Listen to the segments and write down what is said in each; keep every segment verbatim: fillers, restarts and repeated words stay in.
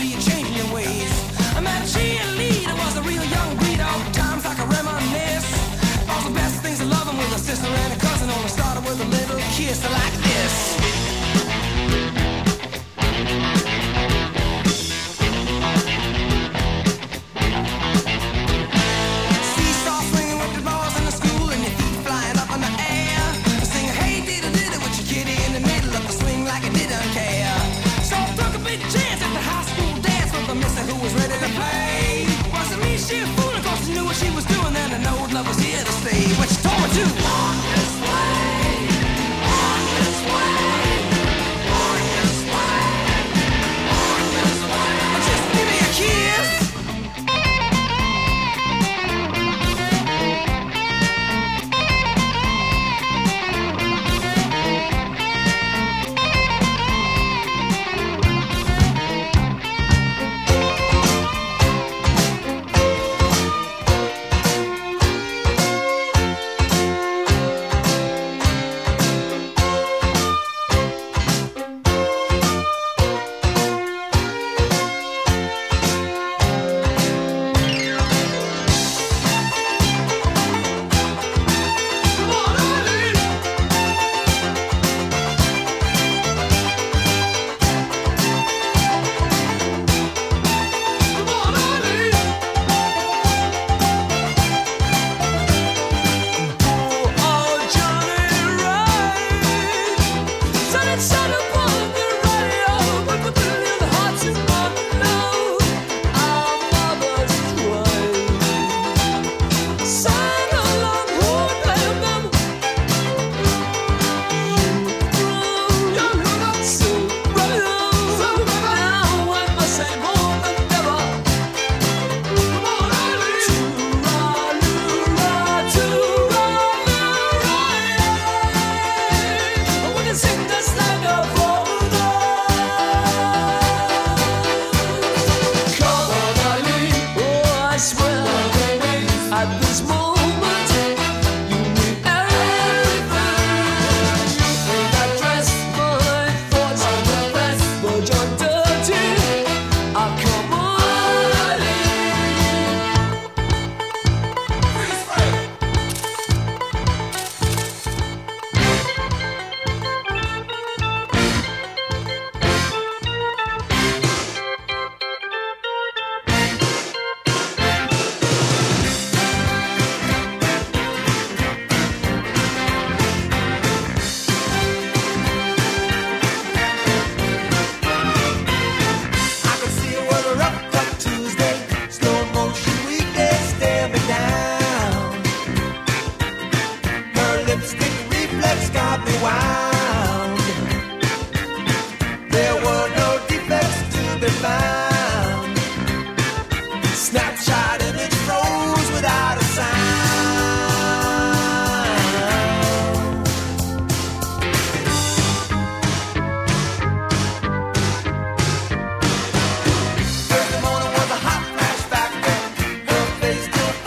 be changing your ways. I met a cheerleader, was a real young breed. All times I can reminisce. All the best things of loving with a sister and a cousin. Only started with a little kiss like this. She was doing that, and old love was here to stay. What you told me to walk this way, walk this way, walk this way, walk this way. Just give me a kiss.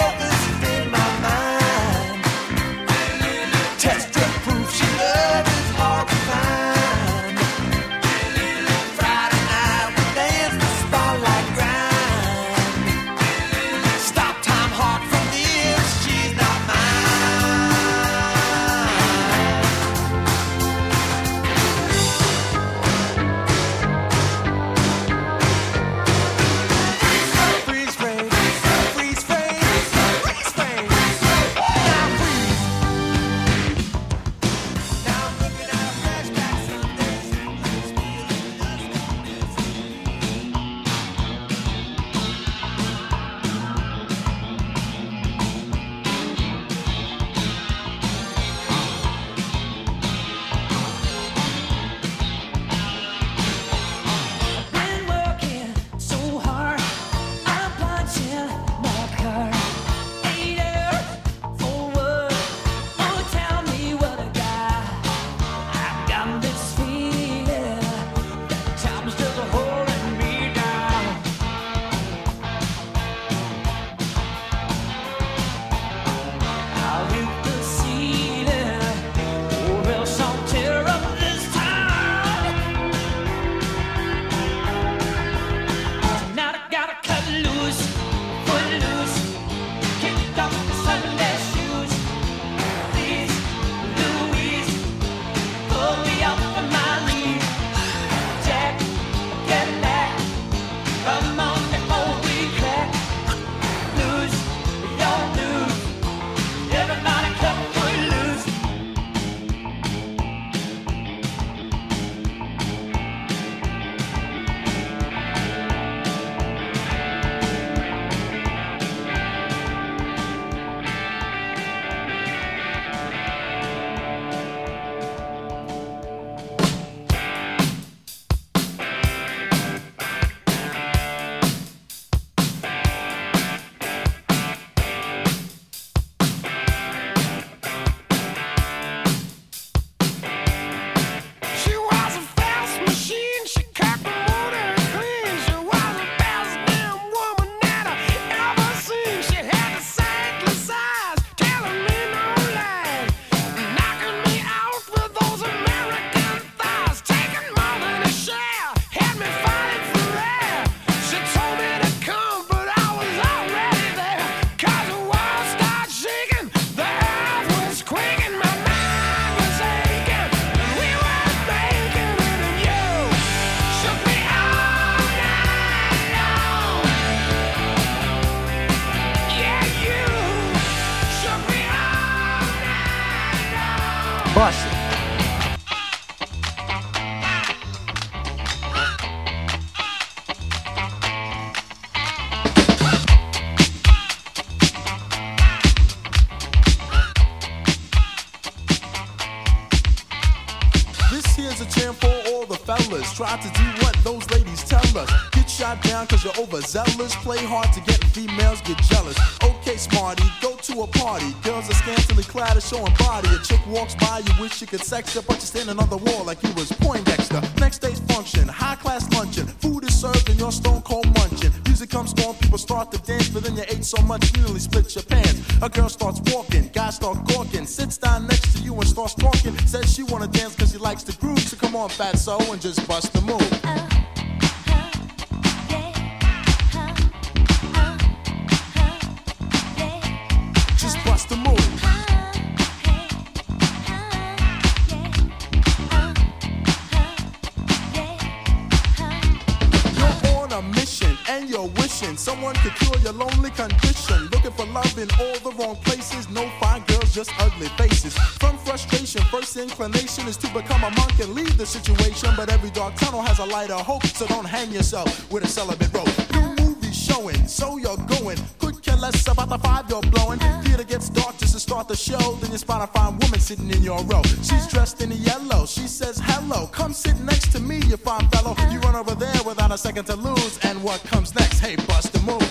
Test your proof, she loves bust it. Here's a jam for all the fellas. Try to do what those ladies tell us. Get shot down cause you're overzealous. Play hard to get females get jealous. Okay, smarty, go to a party. Girls are scantily clad and showing body. A chick walks by, you wish you could sex her, but you're standing on the wall like you was Poindexter. Next day's function, high class luncheon. Food is served and you're stone cold munching. Music comes on, people start to dance, but then you ate so much you nearly split your pants. A girl starts walking, guys start gawking. Sits down next to you and starts talking. Says she wanna dance cause she likes the groove. So come on, fatso, and just bust the move. Uh. Just bust the move. You're on a mission and you're wishing someone could cure your lonely condition. Looking for love in all the wrong places. No fine girls, just ugly faces. From frustration, first inclination is to become a monk and leave the situation. But every dark tunnel has a light of hope, so don't hang yourself with a celibate rope. New movies showing, so you're going. Could care less about the five you're blowing. Theater gets dark just to start the show. Then you spot a fine woman sitting in your row. She's dressed in yellow, she says hello. Come sit next to me, you fine fellow. You run over there without a second to lose. And what comes next? Hey, bust the move.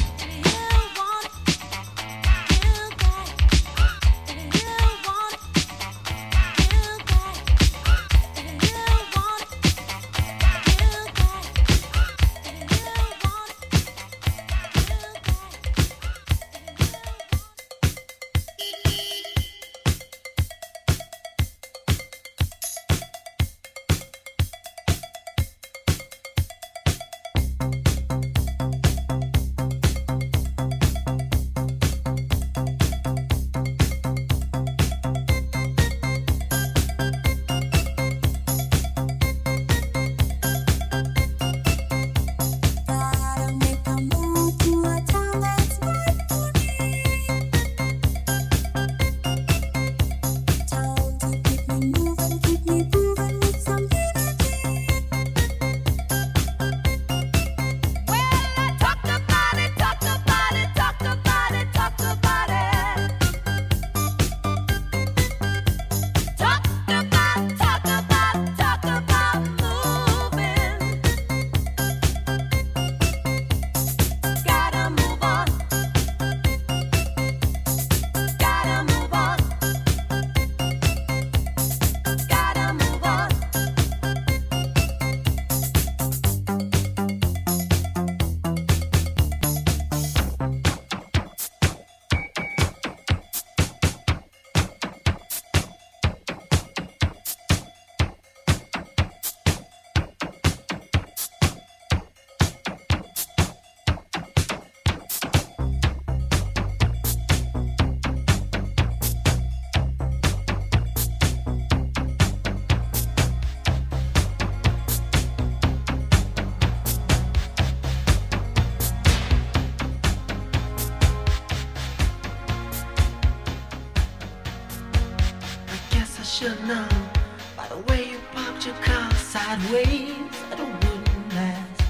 Should know by the way you parked your car sideways that it wouldn't last.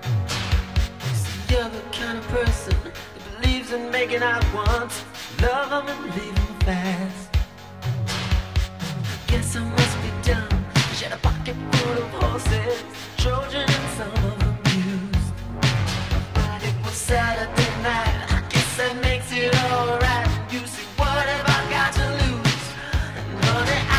See, you're the kind of person that believes in making out once, love them and leave them fast. I guess I must be dumb. She had a pocket full of horses, Trojan and some of them used. But it was Saturday night. I guess that makes it alright. You see, what have I got to lose? And honey, I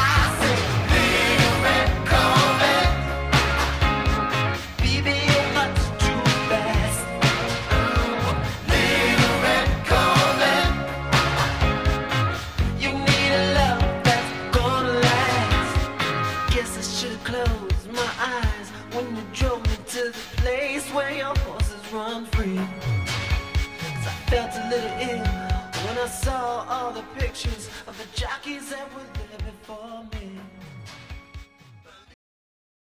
run free. 'Cause I felt a little ill when I saw all the pictures of the jockeys that were there before me.